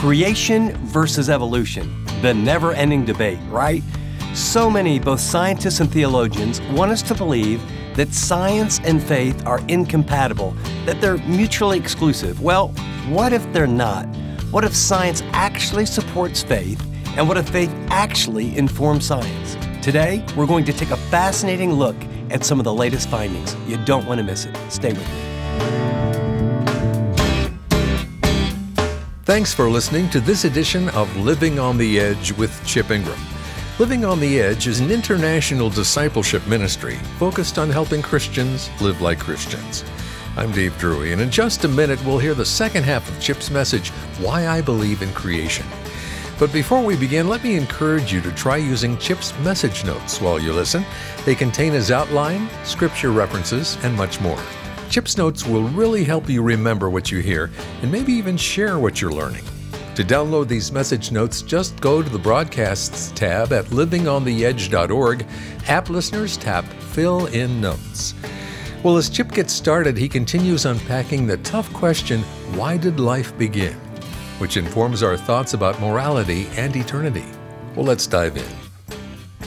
Creation versus evolution, the never-ending debate, right? So many, both scientists and theologians, want us to believe that science and faith are incompatible, that they're mutually exclusive. Well, what if they're not? What if science actually supports faith, and what if faith actually informs science? Today, we're going to take a fascinating look at some of the latest findings. You don't want to miss it. Stay with me. Thanks for listening to this edition of Living on the Edge with Chip Ingram. Living on the Edge is an international discipleship ministry focused on helping Christians live like Christians. I'm Dave Drury, and in just a minute we'll hear the second half of Chip's message, Why I Believe in Creation. But before we begin, let me encourage you to try using Chip's message notes while you listen. They contain his outline, scripture references, and much more. Chip's notes will really help you remember what you hear and maybe even share what you're learning. To download these message notes, just go to the Broadcasts tab at livingontheedge.org. App listeners, tap Fill in Notes. Well, as Chip gets started, he continues unpacking the tough question, why did life begin? Which informs our thoughts about morality and eternity. Well, let's dive in.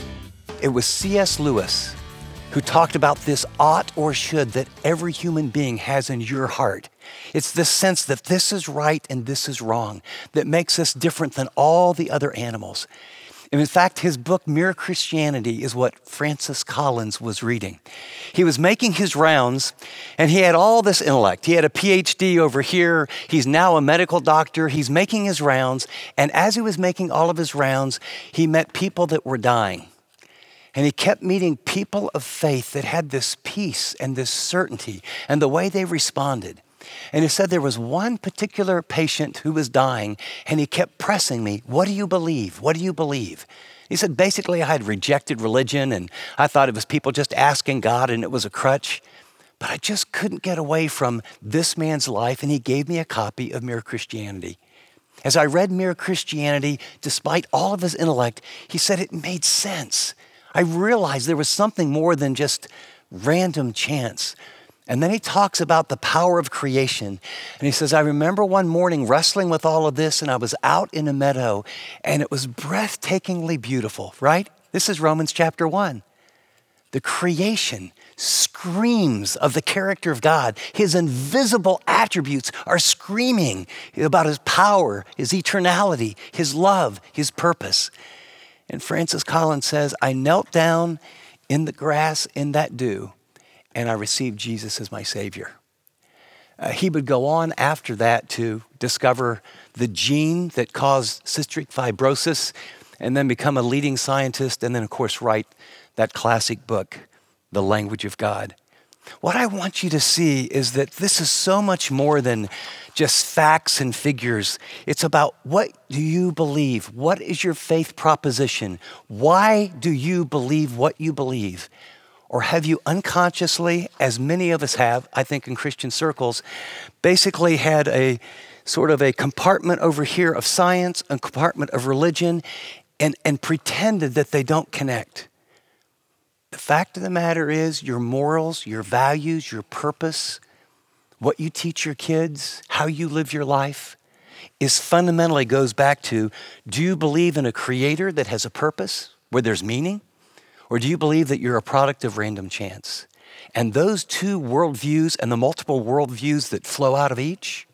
It was C.S. Lewis who talked about this ought or should that every human being has in your heart. It's this sense that this is right and this is wrong that makes us different than all the other animals. And in fact, his book, Mere Christianity, is what Francis Collins was reading. He was making his rounds, and he had all this intellect. He had a PhD over here. He's now a medical doctor. He's making his rounds, and as he was making all of his rounds, he met people that were dying. And he kept meeting people of faith that had this peace and this certainty and the way they responded. And he said there was one particular patient who was dying, and he kept pressing me, what do you believe? What do you believe? He said, basically, I had rejected religion, and I thought it was people just asking God, and it was a crutch. But I just couldn't get away from this man's life, and he gave me a copy of Mere Christianity. As I read Mere Christianity, despite all of his intellect, he said it made sense. I realized there was something more than just random chance. And then he talks about the power of creation. And he says, I remember one morning wrestling with all of this, and I was out in a meadow, and it was breathtakingly beautiful, right? This is Romans chapter 1. The creation screams of the character of God. His invisible attributes are screaming about his power, his eternality, his love, his purpose. And Francis Collins says, I knelt down in the grass in that dew, and I received Jesus as my Savior. He would go on after that to discover the gene that caused cystic fibrosis, and then become a leading scientist, and then, of course, write that classic book, The Language of God. What I want you to see is that this is so much more than just facts and figures. It's about, what do you believe? What is your faith proposition? Why do you believe what you believe? Or have you unconsciously, as many of us have, I think in Christian circles, basically had a sort of a compartment over here of science, a compartment of religion, and pretended that they don't connect? The fact of the matter is, your morals, your values, your purpose, what you teach your kids, how you live your life, is fundamentally goes back to, do you believe in a creator that has a purpose, where there's meaning? Or do you believe that you're a product of random chance? And those two worldviews and the multiple worldviews that flow out of each,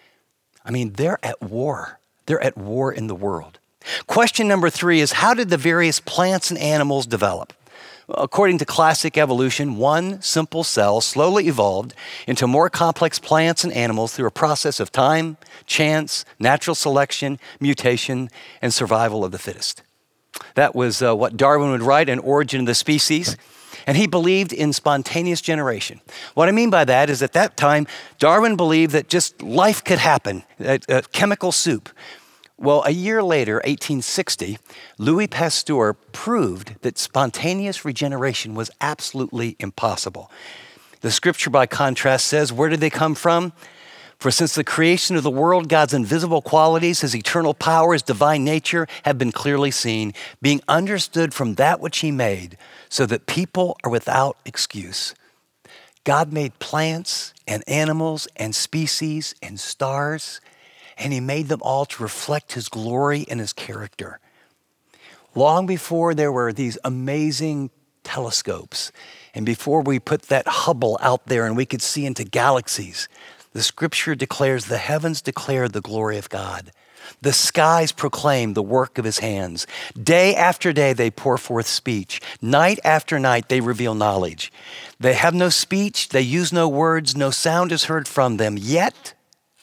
I mean, they're at war. They're at war in the world. Question number 3 is, how did the various plants and animals develop? According to classic evolution, one simple cell slowly evolved into more complex plants and animals through a process of time, chance, natural selection, mutation, and survival of the fittest. That was what Darwin would write in Origin of the Species, and he believed in spontaneous generation. What I mean by that is, at that time, Darwin believed that just life could happen, a chemical soup. Well, a year later, 1860, Louis Pasteur proved that spontaneous regeneration was absolutely impossible. The scripture, by contrast, says, where did they come from? For since the creation of the world, God's invisible qualities, his eternal power, his divine nature have been clearly seen, being understood from that which he made, so that people are without excuse. God made plants and animals and species and stars, and he made them all to reflect his glory and his character. Long before there were these amazing telescopes, and before we put that Hubble out there and we could see into galaxies, the scripture declares the heavens declare the glory of God. The skies proclaim the work of his hands. Day after day they pour forth speech. Night after night they reveal knowledge. They have no speech, they use no words, no sound is heard from them. Yet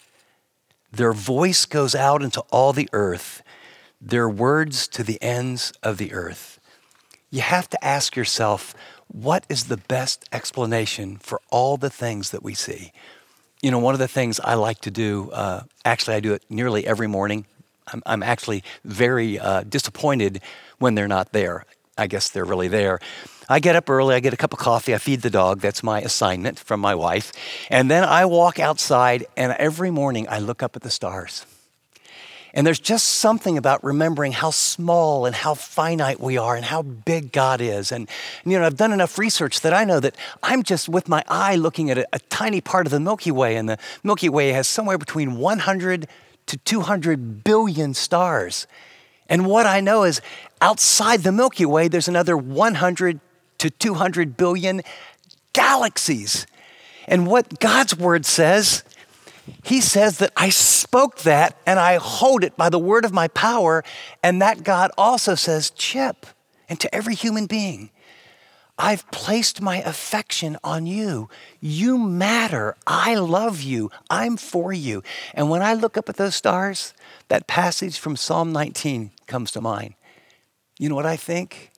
their voice goes out into all the earth, their words to the ends of the earth. You have to ask yourself, what is the best explanation for all the things that we see? You know, one of the things I like to do, actually I do it nearly every morning. I'm actually very disappointed when they're not there. I guess they're really there. I get up early, I get a cup of coffee, I feed the dog. That's my assignment from my wife. And then I walk outside, and every morning I look up at the stars. And there's just something about remembering how small and how finite we are and how big God is. And you know, I've done enough research that I know that I'm just with my eye looking at a tiny part of the Milky Way. And the Milky Way has somewhere between 100 to 200 billion stars. And what I know is outside the Milky Way, there's another 100 to 200 billion galaxies. And what God's word says, he says that I spoke that and I hold it by the word of my power. And that God also says, Chip, and to every human being, I've placed my affection on you. You matter. I love you. I'm for you. And when I look up at those stars, that passage from Psalm 19 comes to mind. You know what I think?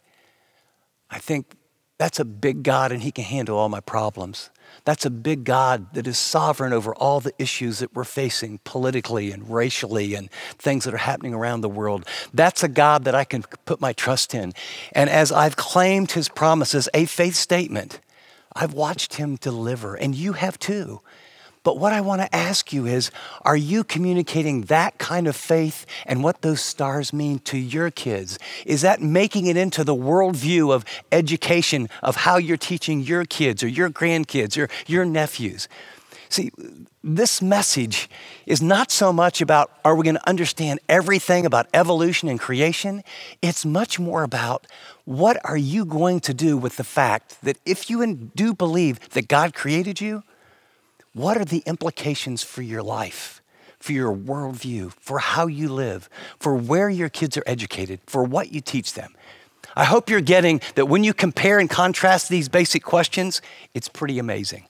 I think that's a big God and he can handle all my problems. That's a big God that is sovereign over all the issues that we're facing politically and racially and things that are happening around the world. That's a God that I can put my trust in. And as I've claimed his promises, a faith statement, I've watched him deliver, and you have too. But what I want to ask you is, are you communicating that kind of faith and what those stars mean to your kids? Is that making it into the worldview of education of how you're teaching your kids or your grandkids or your nephews? See, this message is not so much about, are we going to understand everything about evolution and creation? It's much more about, what are you going to do with the fact that if you do believe that God created you, what are the implications for your life, for your worldview, for how you live, for where your kids are educated, for what you teach them? I hope you're getting that when you compare and contrast these basic questions, it's pretty amazing.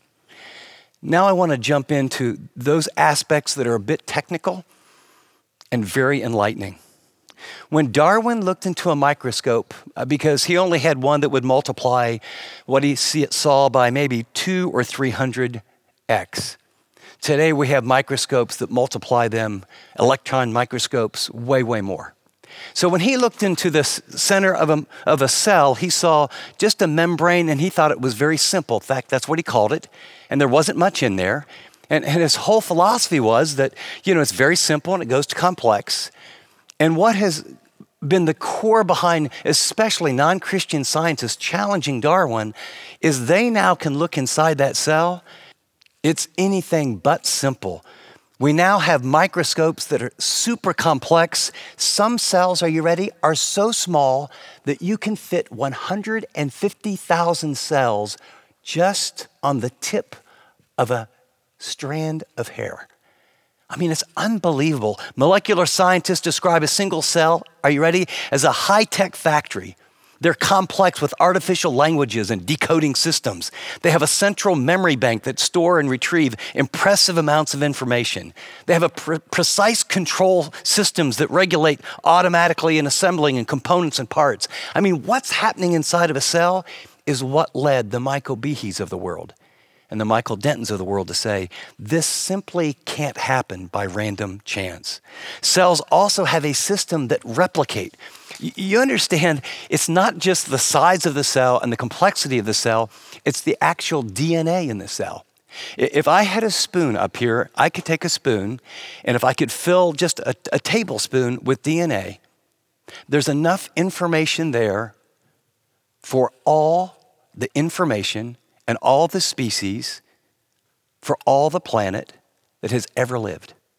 Now I want to jump into those aspects that are a bit technical and very enlightening. When Darwin looked into a microscope, because he only had one that would multiply what he saw by maybe 200 or 300 X. Today we have microscopes that multiply them, electron microscopes, way, way more. So when he looked into the center of a cell, he saw just a membrane, and he thought it was very simple. In fact, that's what he called it. And there wasn't much in there. And his whole philosophy was that, you know, it's very simple and it goes to complex. And what has been the core behind especially non-Christian scientists challenging Darwin is they now can look inside that cell. It's anything but simple. We now have microscopes that are super complex. Some cells, are you ready, are so small that you can fit 150,000 cells just on the tip of a strand of hair. I mean, it's unbelievable. Molecular scientists describe a single cell, are you ready, as a high-tech factory. They're complex with artificial languages and decoding systems. They have a central memory bank that store and retrieve impressive amounts of information. They have precise control systems that regulate automatically in assembling and components and parts. I mean, what's happening inside of a cell is what led the Michael Behes of the world and the Michael Dentons of the world to say, this simply can't happen by random chance. Cells also have a system that replicate. You understand, it's not just the size of the cell and the complexity of the cell, it's the actual DNA in the cell. If I had a spoon up here, I could take a spoon, and if I could fill just a tablespoon with DNA, there's enough information there for all the information and all the species for all the planet that has ever lived.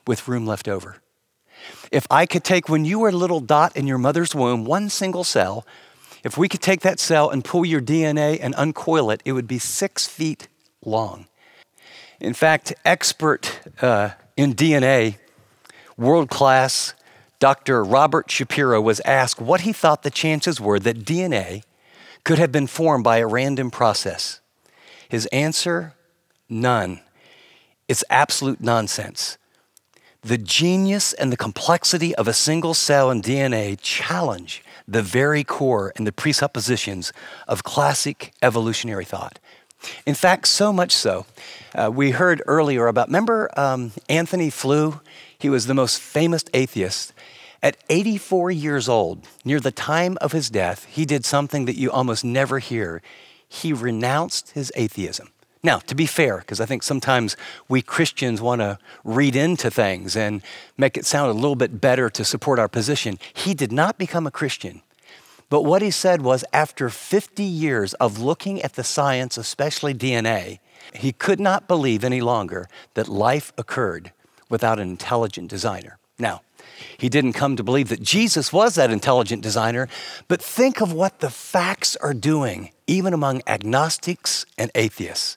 with room left over. If I could take when you were a little dot in your mother's womb, one single cell, if we could take that cell and pull your DNA and uncoil it, it would be 6 feet long. In fact, expert in DNA, world-class Dr. Robert Shapiro was asked what he thought the chances were that DNA could have been formed by a random process. His answer, none. It's absolute nonsense. The genius and the complexity of a single cell in DNA challenge the very core and the presuppositions of classic evolutionary thought. In fact, so much so, we heard earlier about, remember Anthony Flew? He was the most famous atheist. At 84 years old, near the time of his death, he did something that you almost never hear. He renounced his atheism. Now, to be fair, because I think sometimes we Christians want to read into things and make it sound a little bit better to support our position, he did not become a Christian. But what he said was after 50 years of looking at the science, especially DNA, he could not believe any longer that life occurred without an intelligent designer. Now, he didn't come to believe that Jesus was that intelligent designer, but think of what the facts are doing, even among agnostics and atheists.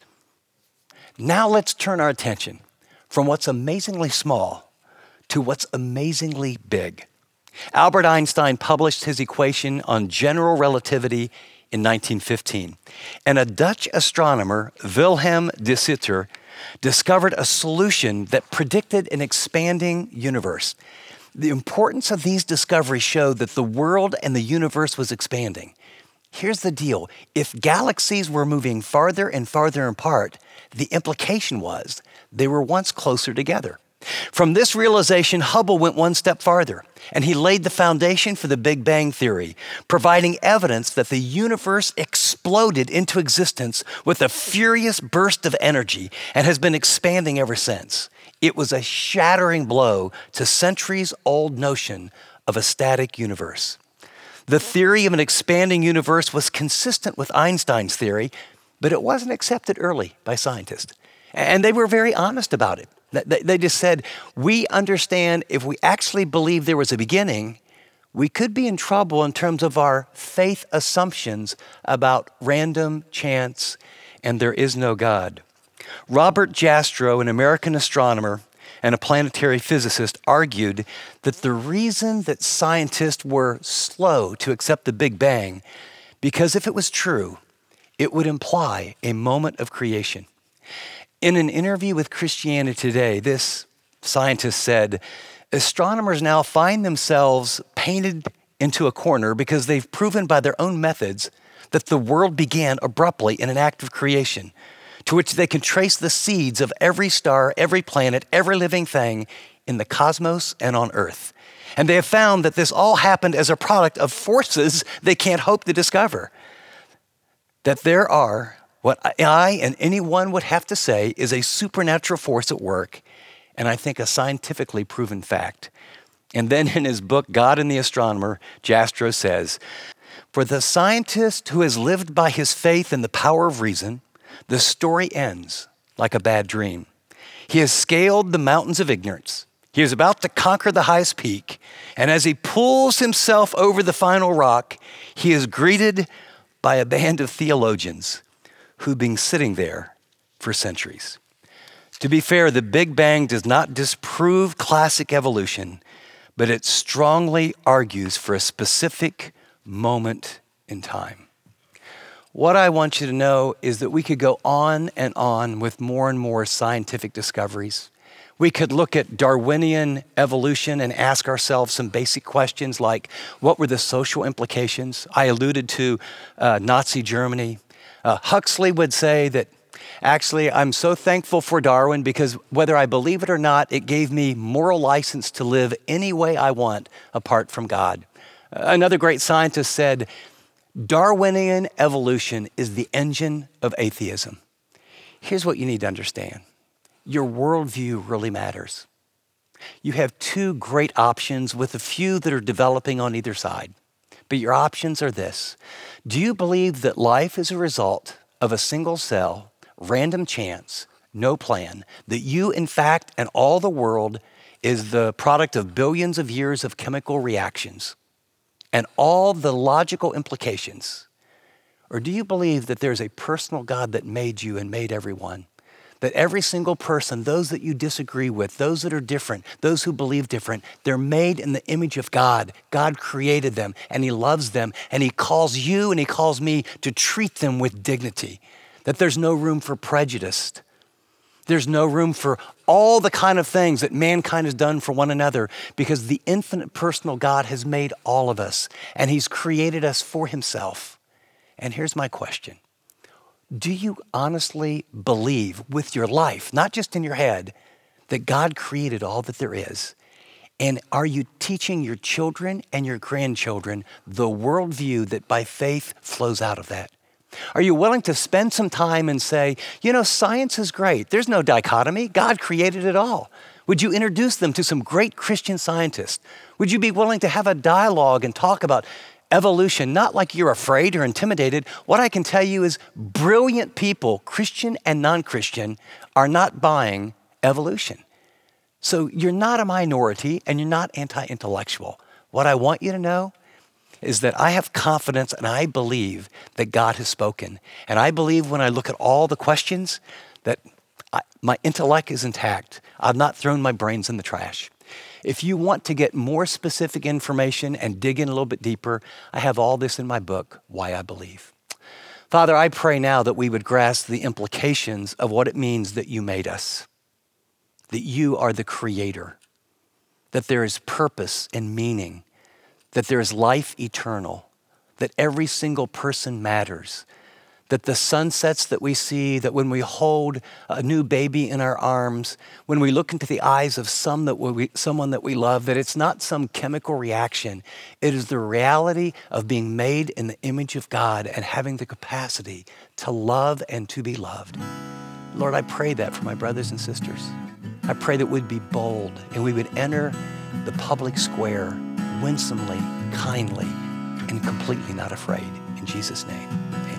Now let's turn our attention from what's amazingly small to what's amazingly big. Albert Einstein published his equation on general relativity in 1915, and a Dutch astronomer, Wilhelm de Sitter, discovered a solution that predicted an expanding universe. The importance of these discoveries showed that the world and the universe was expanding. Here's the deal. If galaxies were moving farther and farther apart, the implication was they were once closer together. From this realization, Hubble went one step farther, and he laid the foundation for the Big Bang Theory, providing evidence that the universe exploded into existence with a furious burst of energy and has been expanding ever since. It was a shattering blow to centuries-old notion of a static universe. The theory of an expanding universe was consistent with Einstein's theory, but it wasn't accepted early by scientists. And they were very honest about it. They just said, we understand if we actually believe there was a beginning, we could be in trouble in terms of our faith assumptions about random chance and there is no God. Robert Jastrow, an American astronomer and a planetary physicist, argued that the reason that scientists were slow to accept the Big Bang, because if it was true, it would imply a moment of creation. In an interview with Christianity Today, this scientist said, astronomers now find themselves painted into a corner because they've proven by their own methods that the world began abruptly in an act of creation, to which they can trace the seeds of every star, every planet, every living thing in the cosmos and on Earth. And they have found that this all happened as a product of forces they can't hope to discover. That there are, what I and anyone would have to say is a supernatural force at work, and I think a scientifically proven fact. And then in his book, God and the Astronomer, Jastrow says, for the scientist who has lived by his faith in the power of reason, the story ends like a bad dream. He has scaled the mountains of ignorance. He is about to conquer the highest peak. And as he pulls himself over the final rock, he is greeted by a band of theologians who've been sitting there for centuries. To be fair, the Big Bang does not disprove classic evolution, but it strongly argues for a specific moment in time. What I want you to know is that we could go on and on with more and more scientific discoveries. We could look at Darwinian evolution and ask ourselves some basic questions like, what were the social implications? I alluded to Nazi Germany. Huxley would say that, actually, I'm so thankful for Darwin because whether I believe it or not, it gave me moral license to live any way I want apart from God. Another great scientist said, Darwinian evolution is the engine of atheism. Here's what you need to understand. Your worldview really matters. You have two great options with a few that are developing on either side. But your options are this. Do you believe that life is a result of a single cell, random chance, no plan, that you, in fact, and all the world is the product of billions of years of chemical reactions and all the logical implications? Or do you believe that there's a personal God that made you and made everyone? That every single person, those that you disagree with, those that are different, those who believe different, they're made in the image of God. God created them and He loves them and He calls you and He calls me to treat them with dignity. That there's no room for prejudice. There's no room for all the kind of things that mankind has done for one another because the infinite personal God has made all of us and He's created us for Himself. And here's my question. Do you honestly believe with your life, not just in your head, that God created all that there is? And are you teaching your children and your grandchildren the worldview that by faith flows out of that? Are you willing to spend some time and say, science is great. There's no dichotomy. God created it all. Would you introduce them to some great Christian scientists? Would you be willing to have a dialogue and talk about evolution, not like you're afraid or intimidated? What I can tell you is brilliant people, Christian and non-Christian, are not buying evolution. So you're not a minority and you're not anti-intellectual. What I want you to know is that I have confidence and I believe that God has spoken. And I believe when I look at all the questions that my intellect is intact. I've not thrown my brains in the trash. If you want to get more specific information and dig in a little bit deeper, I have all this in my book, Why I Believe. Father, I pray now that we would grasp the implications of what it means that you made us, that you are the creator, that there is purpose and meaning, that there is life eternal, that every single person matters, that the sunsets that we see, that when we hold a new baby in our arms, when we look into the eyes of someone that we love, that it's not some chemical reaction. It is the reality of being made in the image of God and having the capacity to love and to be loved. Lord, I pray that for my brothers and sisters. I pray that we'd be bold and we would enter the public square winsomely, kindly, and completely not afraid. In Jesus' name, amen.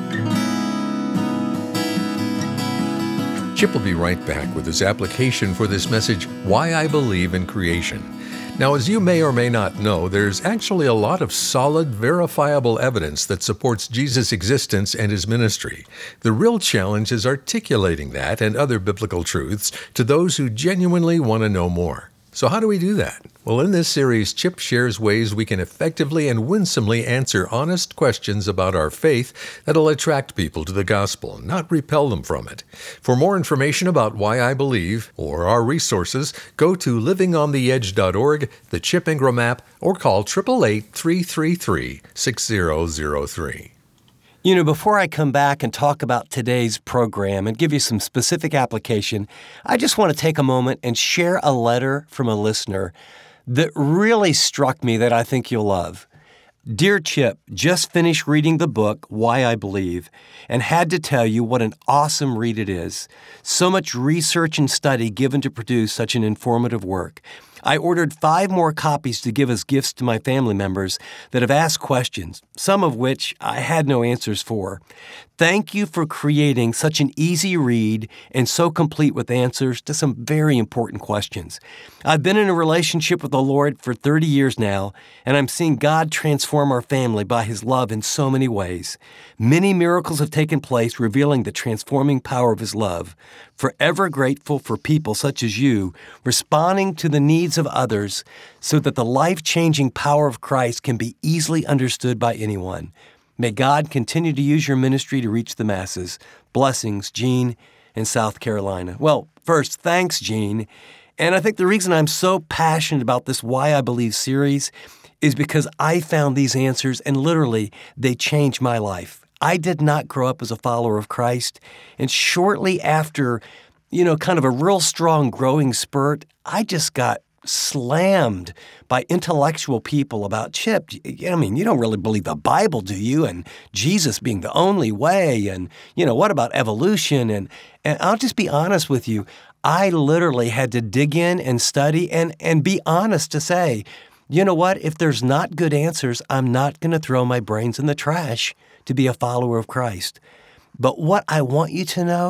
Chip will be right back with his application for this message, Why I Believe in Creation. Now, as you may or may not know, there's actually a lot of solid, verifiable evidence that supports Jesus' existence and His ministry. The real challenge is articulating that and other biblical truths to those who genuinely want to know more. So how do we do that? Well, in this series, Chip shares ways we can effectively and winsomely answer honest questions about our faith that'll attract people to the gospel, not repel them from it. For more information about Why I Believe or our resources, go to livingontheedge.org, the Chip Ingram app, or call 888-333-6003. Before I come back and talk about today's program and give you some specific application, I just want to take a moment and share a letter from a listener that really struck me that I think you'll love. Dear Chip, just finished reading the book, Why I Believe, and had to tell you what an awesome read it is. So much research and study given to produce such an informative work. I ordered 5 more copies to give as gifts to my family members that have asked questions, some of which I had no answers for. Thank you for creating such an easy read and so complete with answers to some very important questions. I've been in a relationship with the Lord for 30 years now, and I'm seeing God transform our family by His love in so many ways. Many miracles have taken place revealing the transforming power of His love. Forever grateful for people such as you responding to the needs of others so that the life-changing power of Christ can be easily understood by anyone. May God continue to use your ministry to reach the masses. Blessings, Gene in South Carolina. Well, first, thanks, Gene. And I think the reason I'm so passionate about this Why I Believe series is because I found these answers and literally they changed my life. I did not grow up as a follower of Christ. And shortly after, kind of a real strong growing spurt, I just got slammed by intellectual people about, Chip, you don't really believe the Bible, do you? And Jesus being the only way. And, what about evolution? And I'll just be honest with you. I literally had to dig in and study and be honest to say, you know what? If there's not good answers, I'm not going to throw my brains in the trash to be a follower of Christ. But what I want you to know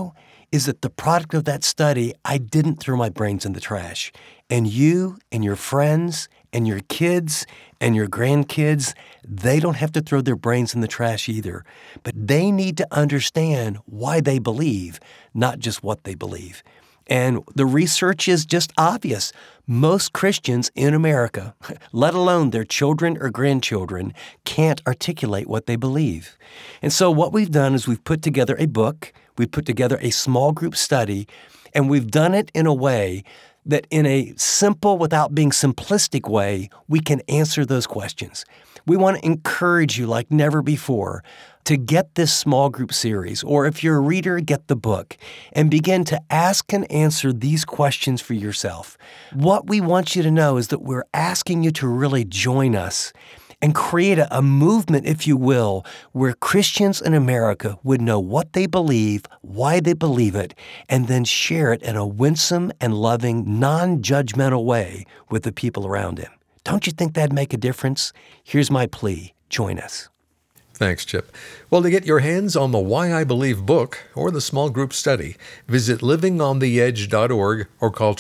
is that the product of that study, I didn't throw my brains in the trash. And you and your friends and your kids and your grandkids, they don't have to throw their brains in the trash either. But they need to understand why they believe, not just what they believe. And the research is just obvious. Most Christians in America, let alone their children or grandchildren, can't articulate what they believe. And so what we've done is we've put together a book, we've put together a small group study, and we've done it in a way that in a simple, without being simplistic way, we can answer those questions. We want to encourage you like never before to get this small group series, or if you're a reader, get the book, and begin to ask and answer these questions for yourself. What we want you to know is that we're asking you to really join us and create a movement, if you will, where Christians in America would know what they believe, why they believe it, and then share it in a winsome and loving, non-judgmental way with the people around them. Don't you think that'd make a difference? Here's my plea. Join us. Thanks, Chip. Well, to get your hands on the Why I Believe book or the small group study, visit livingontheedge.org or call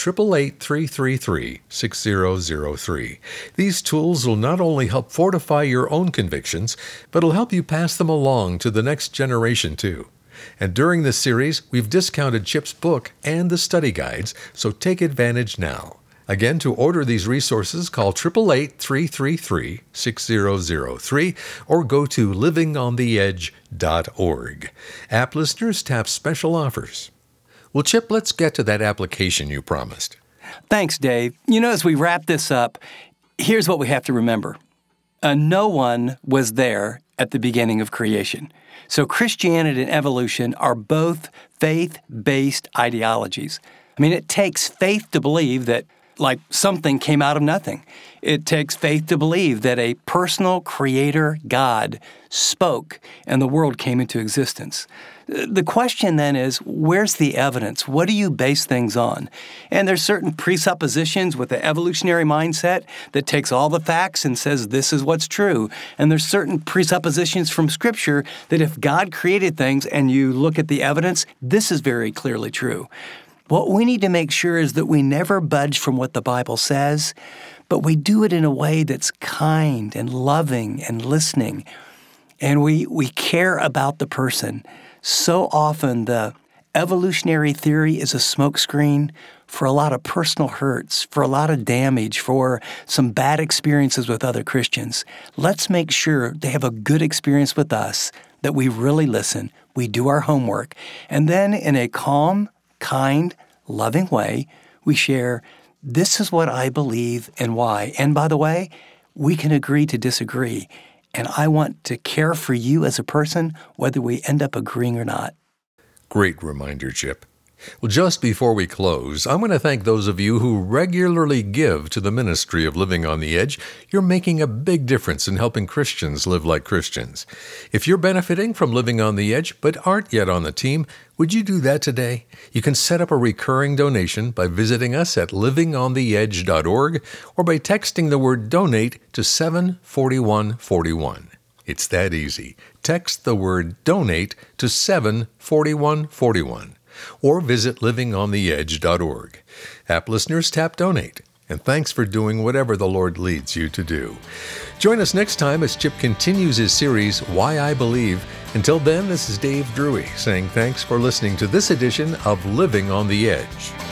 888-333-6003. These tools will not only help fortify your own convictions, but will help you pass them along to the next generation, too. And during this series, we've discounted Chip's book and the study guides, so take advantage now. Again, to order these resources, call 888-333-6003 or go to livingontheedge.org. App listeners tap special offers. Well, Chip, let's get to that application you promised. Thanks, Dave. You know, as we wrap this up, here's what we have to remember. No one was there at the beginning of creation. So Christianity and evolution are both faith-based ideologies. I mean, it takes faith to believe that like something came out of nothing. It takes faith to believe that a personal creator, God, spoke and the world came into existence. The question then is, where's the evidence? What do you base things on? And there's certain presuppositions with the evolutionary mindset that takes all the facts and says this is what's true. And there's certain presuppositions from Scripture that if God created things and you look at the evidence, this is very clearly true. What we need to make sure is that we never budge from what the Bible says, but we do it in a way that's kind and loving and listening. And we care about the person. So often the evolutionary theory is a smokescreen for a lot of personal hurts, for a lot of damage, for some bad experiences with other Christians. Let's make sure they have a good experience with us, that we really listen, we do our homework, and then in a calm, kind, loving way, we share, this is what I believe and why. And by the way, we can agree to disagree. And I want to care for you as a person, whether we end up agreeing or not. Great reminder, Chip. Well, just before we close, I want to thank those of you who regularly give to the ministry of Living on the Edge. You're making a big difference in helping Christians live like Christians. If you're benefiting from Living on the Edge but aren't yet on the team, would you do that today? You can set up a recurring donation by visiting us at livingontheedge.org or by texting the word donate to 74141. It's that easy. Text the word donate to 74141. Or visit livingontheedge.org. App listeners tap donate. And thanks for doing whatever the Lord leads you to do. Join us next time as Chip continues his series, Why I Believe. Until then, this is Dave Drury saying thanks for listening to this edition of Living on the Edge.